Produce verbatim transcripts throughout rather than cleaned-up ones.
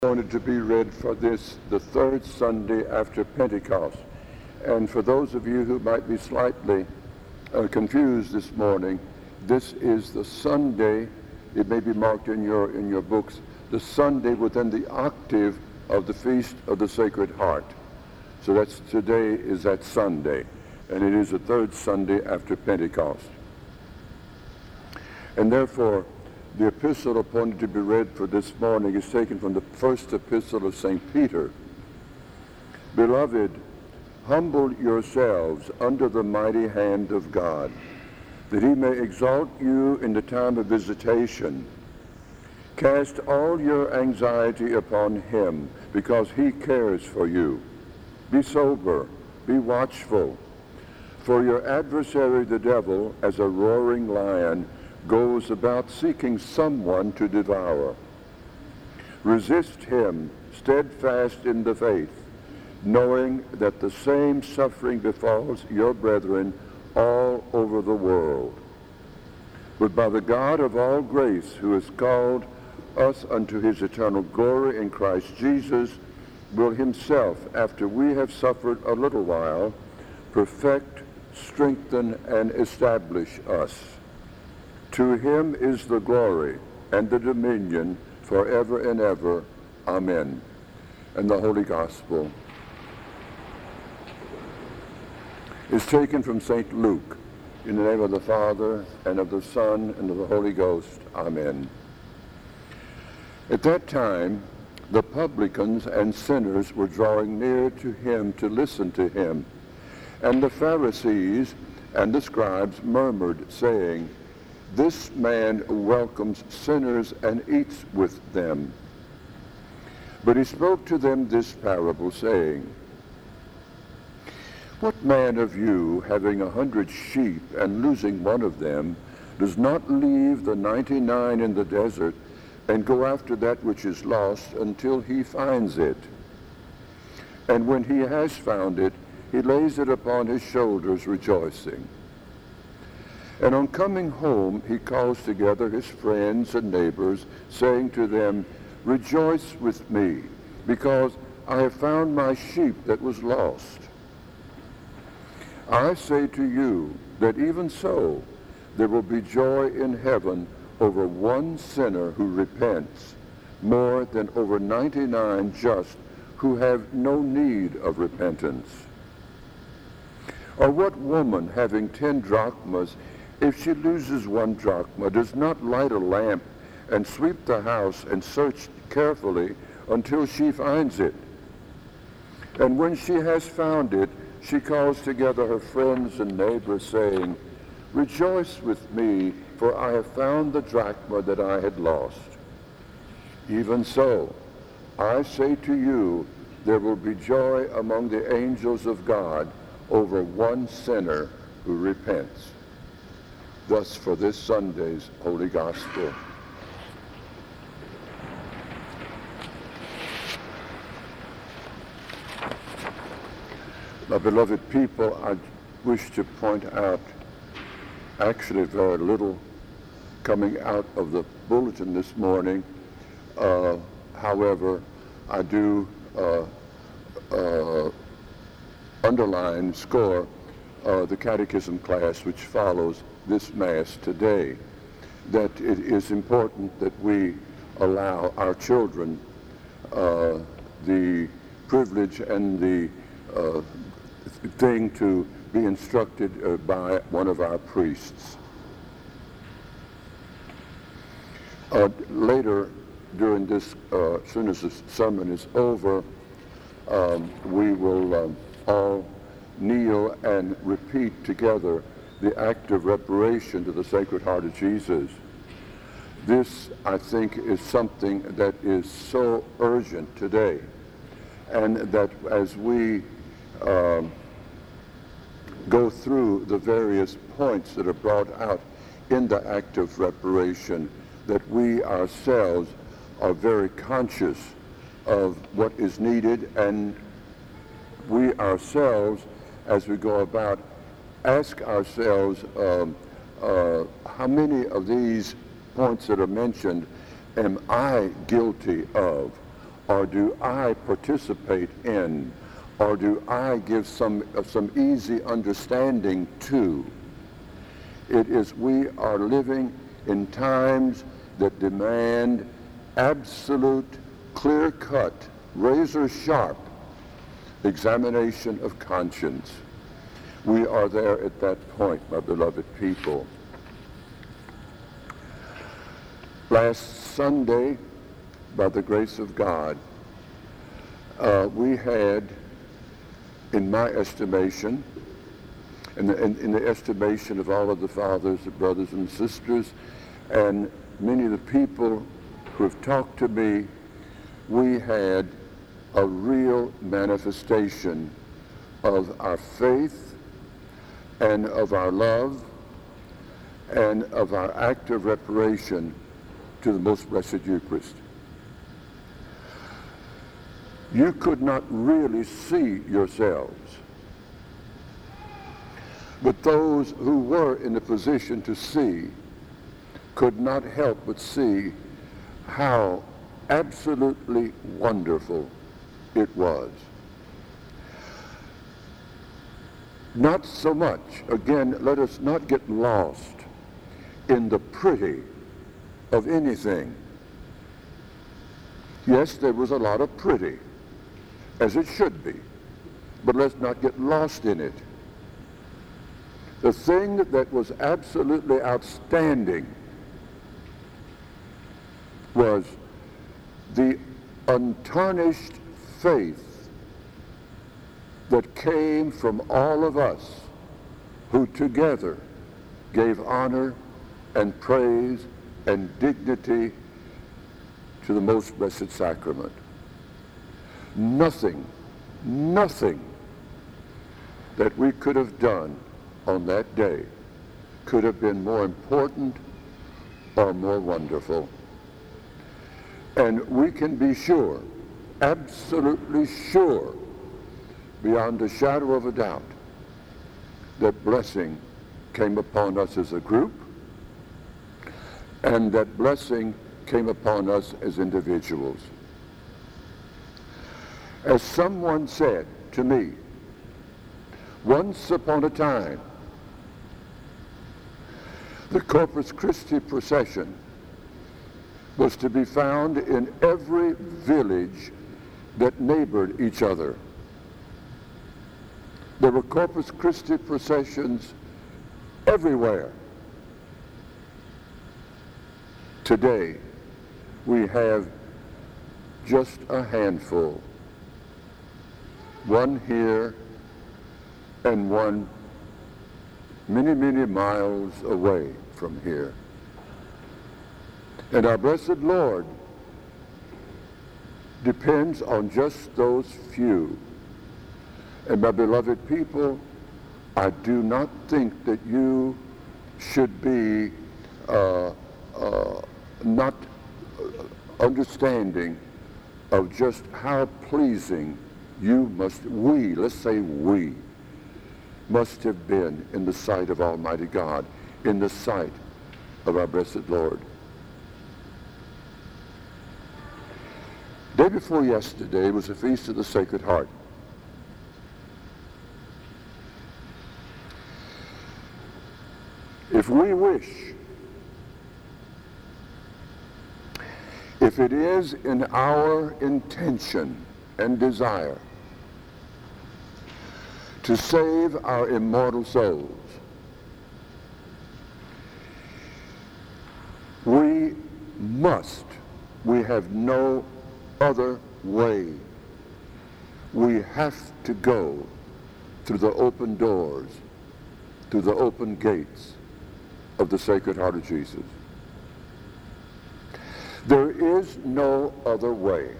Wanted to be read for this, the third Sunday after Pentecost. And for those of you who might be slightly uh, confused this morning, this is the Sunday, it may be marked in your, in your books, the Sunday within the octave of the Feast of the Sacred Heart. So that's today is that Sunday, and it is the third Sunday after Pentecost. And therefore, the epistle appointed to be read for this morning is taken from the first epistle of Saint Peter. Beloved, humble yourselves under the mighty hand of God, that he may exalt you in the time of visitation. Cast all your anxiety upon him, because he cares for you. Be sober, be watchful, for your adversary the devil, as a roaring lion, goes about seeking someone to devour. Resist him, steadfast in the faith, knowing that the same suffering befalls your brethren all over the world. But by the God of all grace, who has called us unto his eternal glory in Christ Jesus, will himself, after we have suffered a little while, perfect, strengthen, and establish us. To him is the glory and the dominion forever and ever. Amen. And the Holy Gospel is taken from Saint Luke. In the name of the Father, and of the Son, and of the Holy Ghost. Amen. At that time, the publicans and sinners were drawing near to him to listen to him. And the Pharisees and the scribes murmured, saying, This man welcomes sinners and eats with them. But he spoke to them this parable, saying, What man of you, having a hundred sheep and losing one of them, does not leave the ninety-nine in the desert and go after that which is lost until he finds it? And when he has found it, he lays it upon his shoulders, rejoicing. And on coming home, he calls together his friends and neighbors, saying to them, Rejoice with me, because I have found my sheep that was lost. I say to you that even so, there will be joy in heaven over one sinner who repents, more than over ninety-nine just who have no need of repentance. Or what woman, having ten drachmas, if she loses one drachma, does not light a lamp and sweep the house and search carefully until she finds it? And when she has found it, she calls together her friends and neighbors, saying, Rejoice with me, for I have found the drachma that I had lost. Even so, I say to you, there will be joy among the angels of God over one sinner who repents. Thus for this Sunday's Holy Gospel. My beloved people, I wish to point out actually very little coming out of the bulletin this morning. Uh, however, I do uh, uh, underline, score uh, the catechism class which follows this Mass today, that it is important that we allow our children uh, the privilege and the uh, thing to be instructed uh, by one of our priests. Uh, later, during this, uh, as soon as the sermon is over, um, we will um, all kneel and repeat together the act of reparation to the Sacred Heart of Jesus. This, I think, is something that is so urgent today, and that as we uh, go through the various points that are brought out in the act of reparation, that we ourselves are very conscious of what is needed, and we ourselves, as we go about, ask ourselves um, uh, how many of these points that are mentioned am I guilty of? or do I participate in, or do I give some, uh, some easy understanding to? It is we are living in times that demand absolute, clear-cut, razor-sharp examination of conscience. We are there at that point, my beloved people. Last Sunday, by the grace of God, uh, we had, in my estimation, in the, in, in the estimation of all of the fathers, the brothers and sisters, and many of the people who have talked to me, we had a real manifestation of our faith and of our love and of our act of reparation to the Most Blessed Eucharist. You could not really see yourselves, but those who were in a position to see could not help but see how absolutely wonderful it was. Not so much, again, let us not get lost in the pretty of anything. Yes, there was a lot of pretty, as it should be, but let's not get lost in it. The thing that was absolutely outstanding was the untarnished faith that came from all of us who together gave honor and praise and dignity to the Most Blessed Sacrament. Nothing, nothing that we could have done on that day could have been more important or more wonderful. And we can be sure, absolutely sure, beyond a shadow of a doubt, that blessing came upon us as a group, and that blessing came upon us as individuals. As someone said to me, once upon a time, the Corpus Christi procession was to be found in every village that neighbored each other. There were Corpus Christi processions everywhere. Today, we have just a handful. One here and one many, many miles away from here. And our blessed Lord depends on just those few. And my beloved people, I do not think that you should be uh, uh, not understanding of just how pleasing you must, we, let's say we, must have been in the sight of Almighty God, in the sight of our blessed Lord. Day before yesterday was the Feast of the Sacred Heart. If we wish, if it is in our intention and desire to save our immortal souls, we must, we have no other way. We have to go through the open doors, through the open gates of the Sacred Heart of Jesus. There is no other way.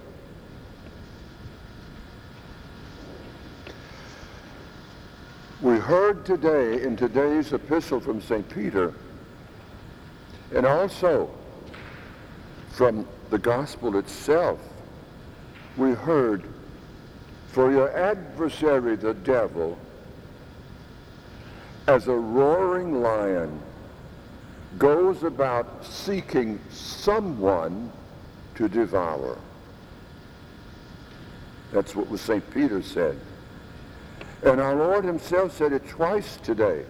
We heard today in today's epistle from Saint Peter, and also from the gospel itself, we heard, for your adversary the devil, as a roaring lion, goes about seeking someone to devour. That's what was Saint Peter said. And our Lord himself said it twice today.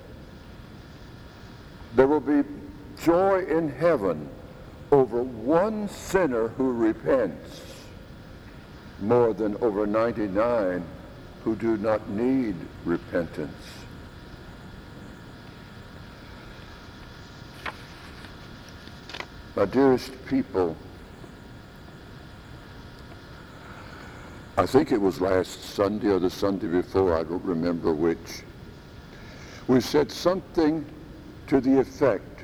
There will be joy in heaven over one sinner who repents, more than over ninety-nine who do not need repentance. My dearest people, I think it was last Sunday or the Sunday before, I don't remember which, we said something to the effect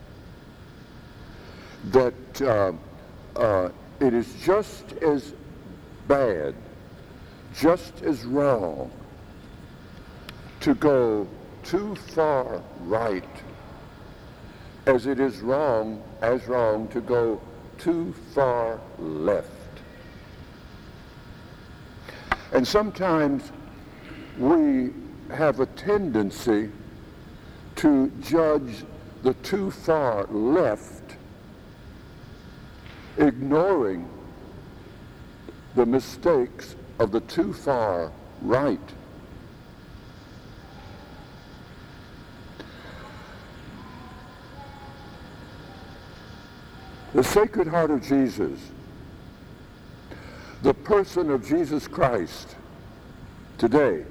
that uh, uh, it is just as bad, just as wrong to go too far right as it is wrong, as wrong to go too far left. And sometimes we have a tendency to judge the too far left, ignoring the mistakes of the too far right. The Sacred Heart of Jesus, the person of Jesus Christ today,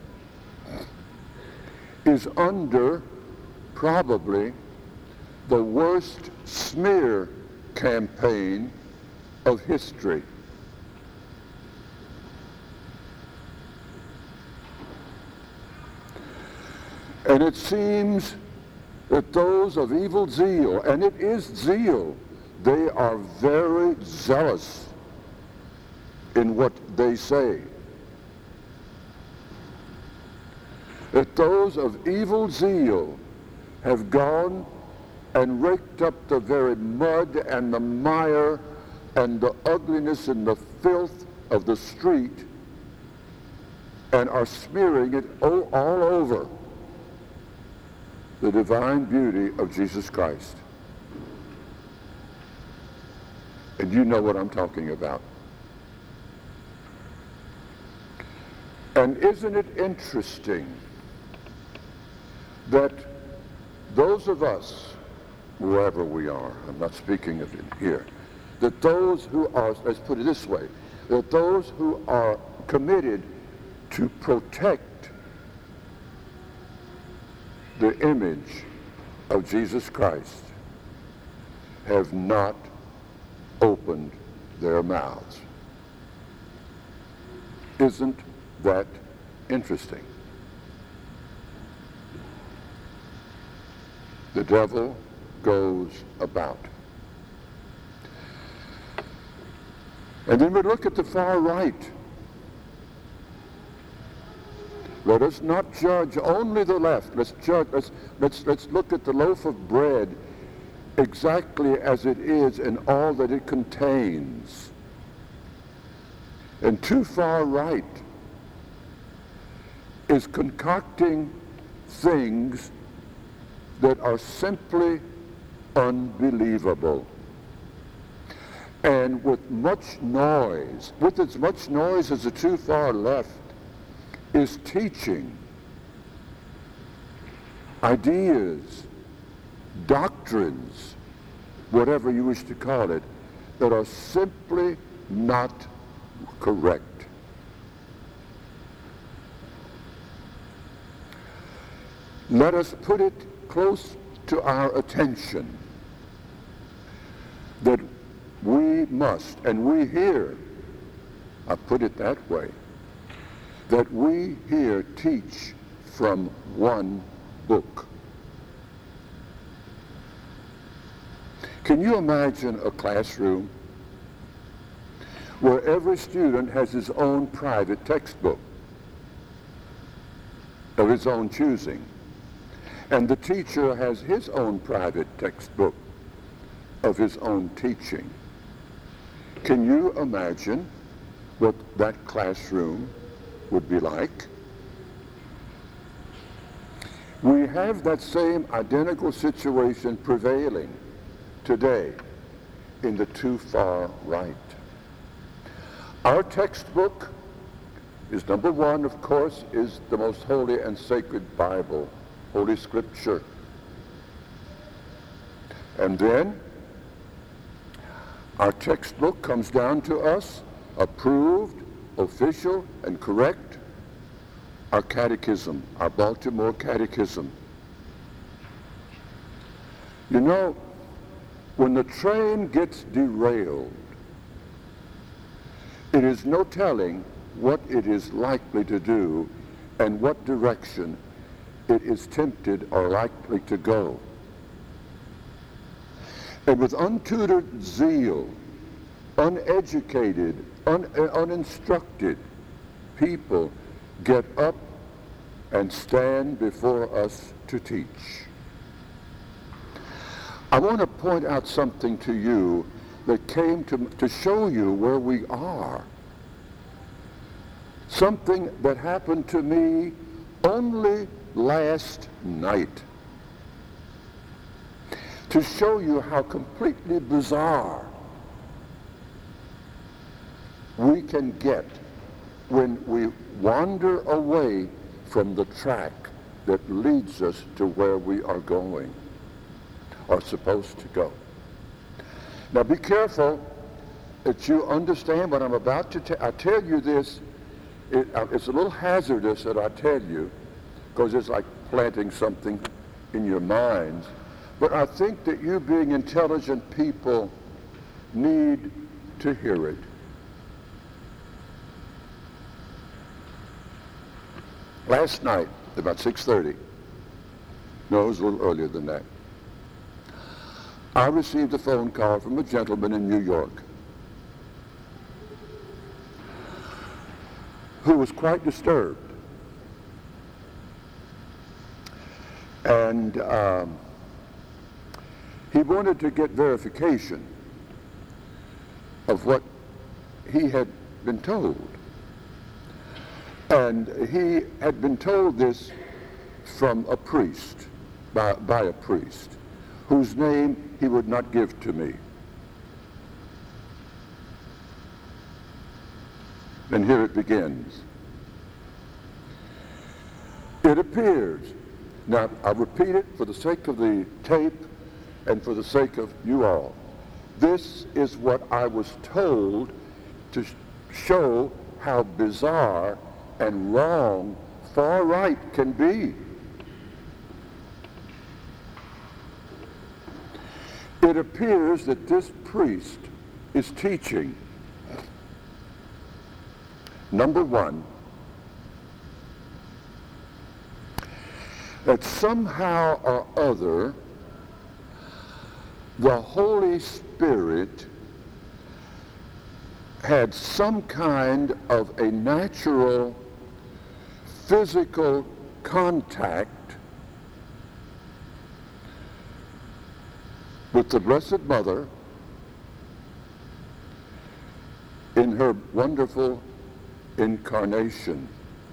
is under probably the worst smear campaign of history. And it seems that those of evil zeal, and it is zeal, they are very zealous in what they say. That those of evil zeal have gone and raked up the very mud and the mire and the ugliness and the filth of the street and are smearing it all, all over the divine beauty of Jesus Christ. And you know what I'm talking about. And isn't it interesting that those of us, wherever we are, I'm not speaking of it here, that those who are, let's put it this way, that those who are committed to protect the image of Jesus Christ have not opened their mouths. Isn't that interesting? The devil goes about. And then we look at the far right. Let us not judge only the left. Let's judge, let's, let's, let's look at the loaf of bread exactly as it is and all that it contains. And too far right is concocting things that are simply unbelievable. And with much noise, with as much noise as the too far left, is teaching ideas, doctrines, whatever you wish to call it, that are simply not correct. Let us put it close to our attention that we must, and we here, I put it that way, that we here teach from one book. Can you imagine a classroom where every student has his own private textbook of his own choosing, and the teacher has his own private textbook of his own teaching? Can you imagine what that classroom would be like? We have that same identical situation prevailing today in the too far right. Our textbook is, number one, of course, is the most holy and sacred Bible, Holy Scripture. And then our textbook comes down to us, approved, official, and correct, our catechism, our Baltimore Catechism. You know, when the train gets derailed, it is no telling what it is likely to do and what direction it is tempted or likely to go. And with untutored zeal, uneducated, un- uninstructed people get up and stand before us to teach. I want to point out something to you that came to, to show you where we are. Something that happened to me only last night. To show you how completely bizarre we can get when we wander away from the track that leads us to where we are going, or supposed to go. Now be careful that you understand what I'm about to tell. I tell you this, it, uh, it's a little hazardous that I tell you, because it's like planting something in your minds. But I think that you, being intelligent people, need to hear it. Last night, about six thirty, no, it was a little earlier than that, I received a phone call from a gentleman in New York who was quite disturbed. And um, he wanted to get verification of what he had been told. And he had been told this from a priest, by, by a priest, whose name he would not give to me. And here it begins. It appears, now I'll repeat it for the sake of the tape and for the sake of you all. This is what I was told to sh- show how bizarre and wrong far right can be. It appears that this priest is teaching, number one, that somehow or other the Holy Spirit had some kind of a natural physical contact with the Blessed Mother in her wonderful incarnation.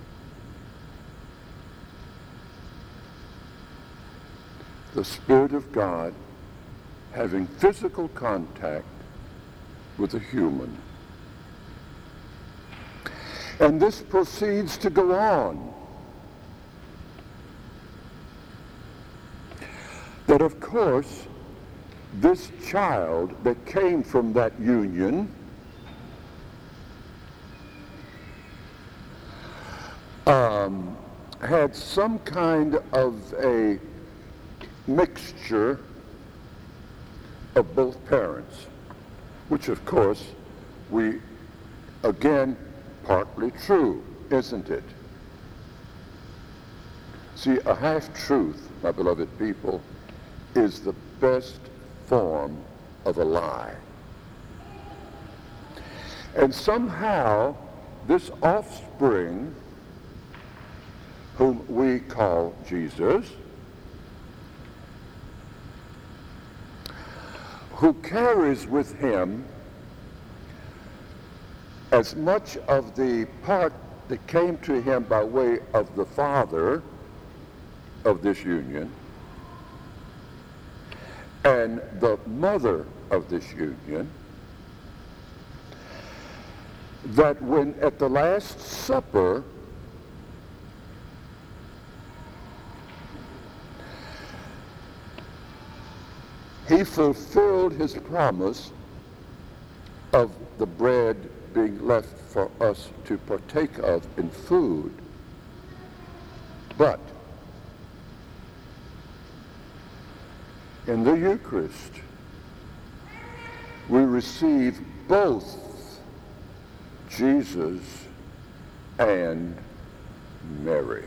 The Spirit of God having physical contact with a human. And this proceeds to go on. That of course, this child that came from that union um, had some kind of a mixture of both parents, which of course we, again, partly true, isn't it? See, a half-truth, my beloved people, is the best form of a lie. And somehow, this offspring, whom we call Jesus, who carries with him as much of the part that came to him by way of the father of this union and the mother of this union, that when at the Last Supper he fulfilled his promise of the bread being left for us to partake of in food. But in the Eucharist, we receive both Jesus and Mary.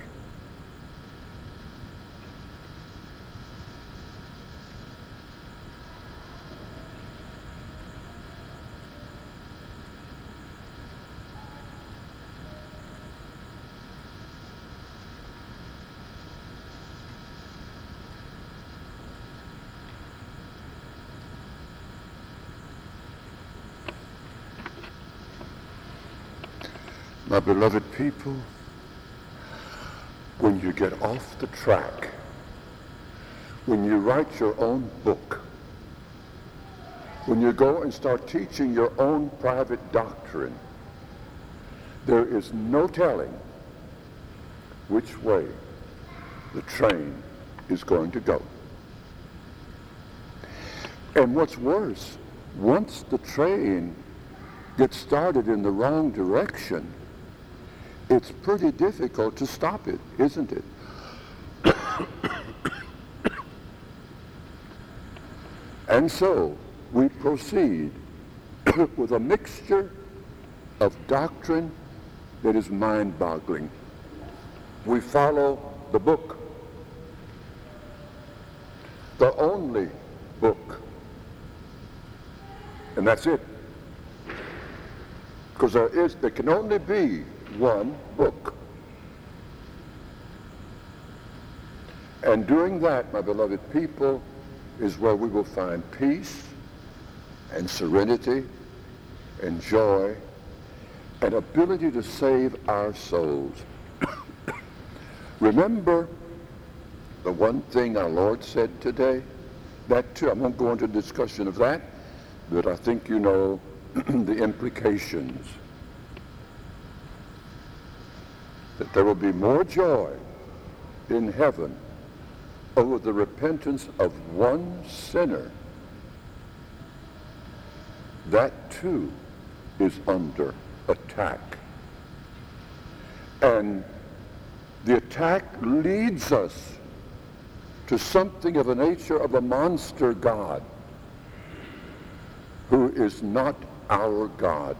My beloved people, when you get off the track, when you write your own book, when you go and start teaching your own private doctrine, there is no telling which way the train is going to go. And what's worse, once the train gets started in the wrong direction, it's pretty difficult to stop it, isn't it? And so we proceed with a mixture of doctrine that is mind-boggling. We follow the book, the only book, and that's it. Because there is, there can only be one book. And doing that, my beloved people, is where we will find peace and serenity and joy and ability to save our souls. Remember the one thing our Lord said today? That too, I won't go into discussion of that, but I think you know the implications. That there will be more joy in heaven over the repentance of one sinner. That too is under attack. And the attack leads us to something of a nature of a monster God who is not our God.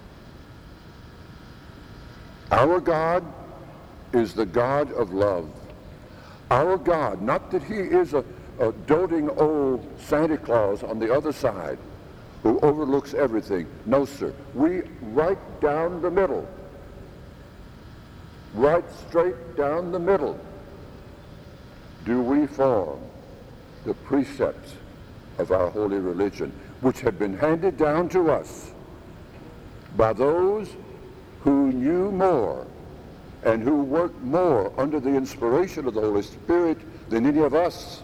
Our God is the God of love. Our God, not that he is a, a doting old Santa Claus on the other side who overlooks everything. No, sir. We, right down the middle, right straight down the middle, do we form the precepts of our holy religion, which have been handed down to us by those who knew more and who worked more under the inspiration of the Holy Spirit than any of us.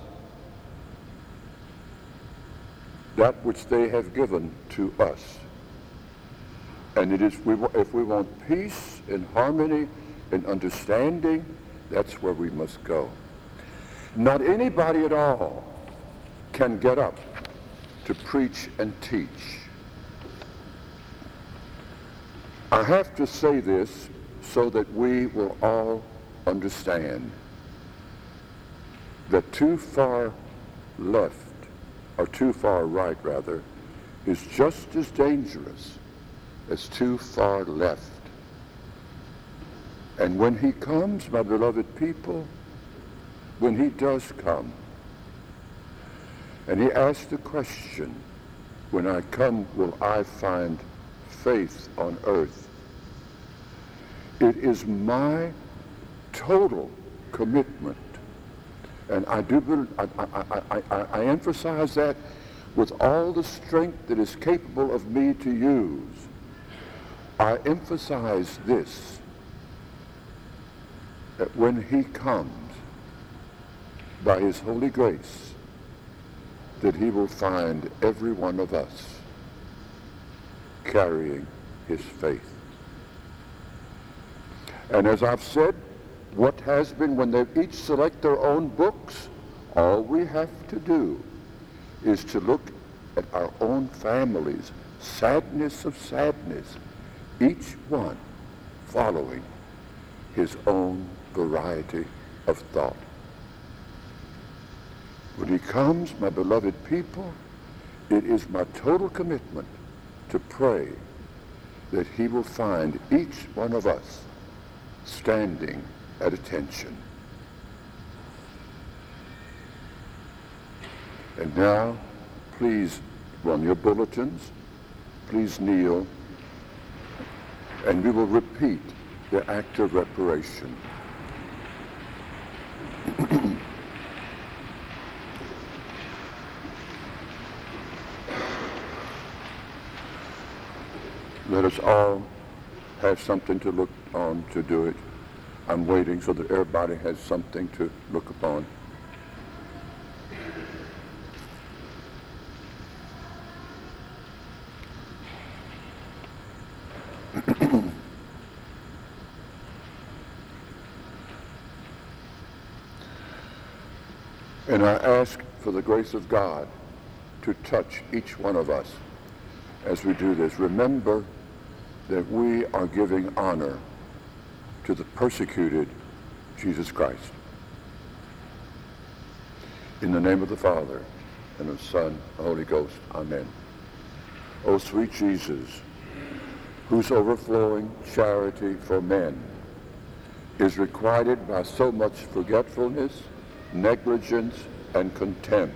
That which they have given to us. And it is, we, if we want peace and harmony and understanding, that's where we must go. Not anybody at all can get up to preach and teach. I have to say this so that we will all understand that too far left, or too far right rather, is just as dangerous as too far left. And when he comes, my beloved people, when he does come, and he asks the question, when I come, will I find faith on earth? It is my total commitment, and I do. I, I, I, I, I emphasize that with all the strength that is capable of me to use. I emphasize this, that when he comes, by his holy grace, that he will find every one of us carrying his faith. And as I've said, what has been, when they each select their own books, all we have to do is to look at our own families, sadness of sadness, each one following his own variety of thought. When he comes, my beloved people, it is my total commitment to pray that he will find each one of us standing at attention. And now, please run your bulletins, please kneel, and we will repeat the act of reparation. Let us all have something to look on to do it. I'm waiting so that everybody has something to look upon. And I ask for the grace of God to touch each one of us as we do this. Remember that we are giving honor to the persecuted Jesus Christ. In the name of the Father, and of the Son, and the Holy Ghost. Amen. O sweet Jesus, whose overflowing charity for men is requited by so much forgetfulness, negligence, and contempt,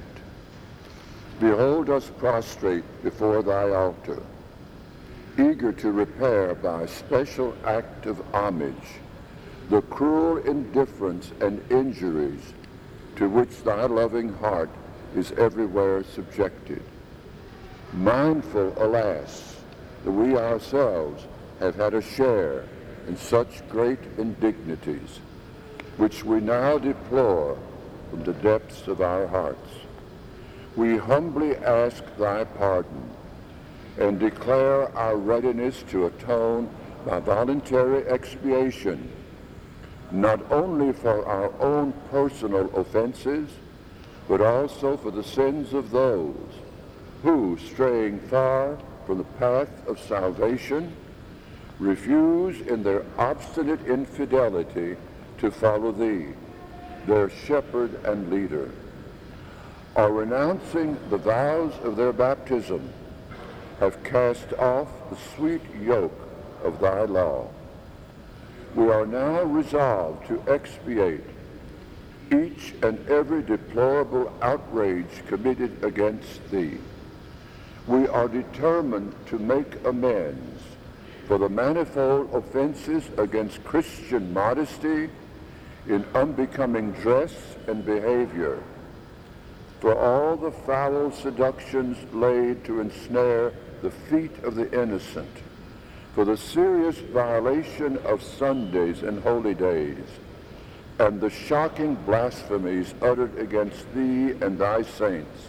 behold us prostrate before thy altar, eager to repair by a special act of homage the cruel indifference and injuries to which thy loving heart is everywhere subjected. Mindful, alas, that we ourselves have had a share in such great indignities, which we now deplore from the depths of our hearts. We humbly ask thy pardon and declare our readiness to atone by voluntary expiation, not only for our own personal offenses, but also for the sins of those who, straying far from the path of salvation, refuse in their obstinate infidelity to follow thee, their shepherd and leader, or renouncing the vows of their baptism, have cast off the sweet yoke of thy law. We are now resolved to expiate each and every deplorable outrage committed against thee. We are determined to make amends for the manifold offenses against Christian modesty in unbecoming dress and behavior, for all the foul seductions laid to ensnare the feet of the innocent, for the serious violation of Sundays and holy days, and the shocking blasphemies uttered against thee and thy saints.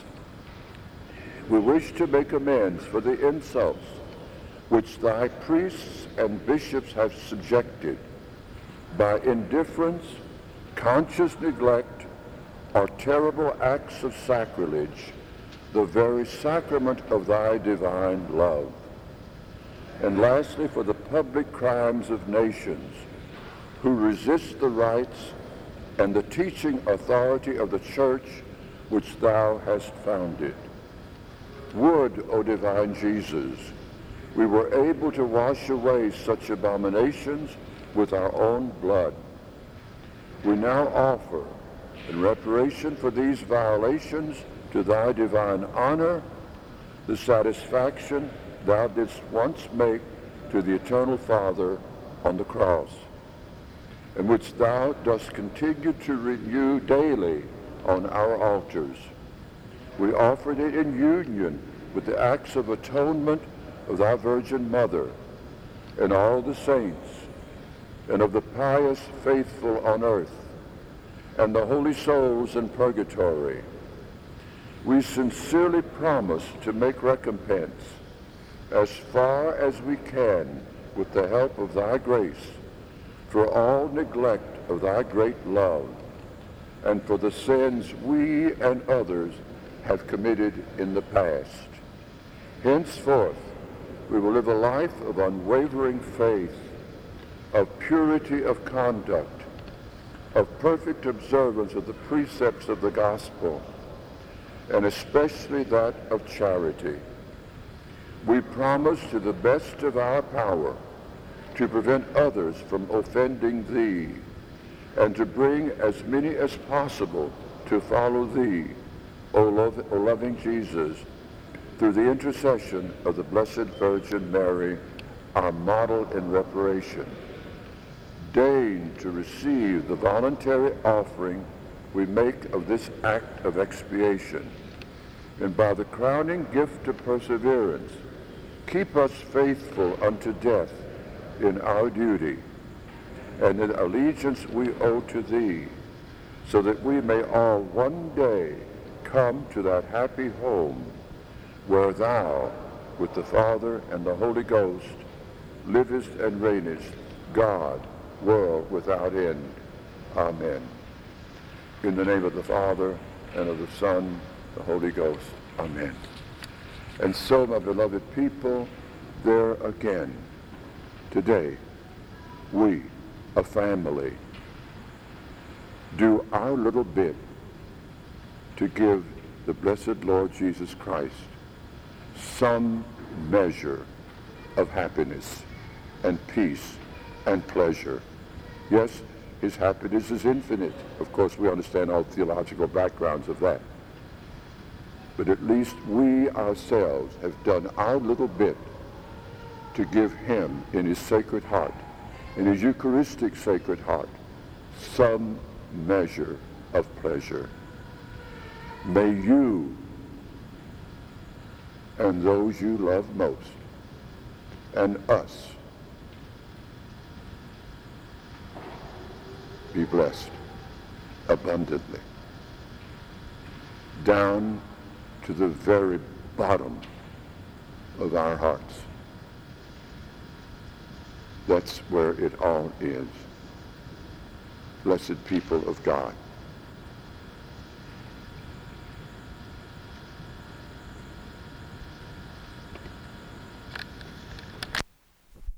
We wish to make amends for the insults which thy priests and bishops have subjected by indifference, conscious neglect, or terrible acts of sacrilege, the very sacrament of thy divine love. And lastly, for the public crimes of nations who resist the rights and the teaching authority of the church which thou hast founded. Would, O divine Jesus, we were able to wash away such abominations with our own blood. We now offer, in reparation for these violations to thy divine honor, the satisfaction thou didst once make to the eternal Father on the cross, and which thou dost continue to renew daily on our altars. We offered it in union with the acts of atonement of thy Virgin Mother and all the saints, and of the pious faithful on earth, and the holy souls in purgatory. We sincerely promise to make recompense as far as we can with the help of thy grace for all neglect of thy great love, and for the sins we and others have committed in the past. Henceforth, we will live a life of unwavering faith, of purity of conduct, of perfect observance of the precepts of the gospel, and especially that of charity. We promise to the best of our power to prevent others from offending thee, and to bring as many as possible to follow thee, O, love, O loving Jesus, through the intercession of the Blessed Virgin Mary, our model in reparation. Deign to receive the voluntary offering we make of this act of expiation, and by the crowning gift of perseverance, keep us faithful unto death in our duty, and in allegiance we owe to thee, so that we may all one day come to that happy home where thou, with the Father and the Holy Ghost, livest and reignest, God, world without end. Amen. In the name of the Father, and of the Son, the Holy Ghost. Amen. And so, my beloved people, there again, today, we, a family, do our little bit to give the blessed Lord Jesus Christ some measure of happiness and peace and pleasure. Yes, his happiness is infinite. Of course, we understand all the theological backgrounds of that. But at least we ourselves have done our little bit to give him in his sacred heart, in his Eucharistic sacred heart, some measure of pleasure. May you and those you love most, and us, be blessed abundantly, down to the very bottom of our hearts. That's where it all is. Blessed people of God.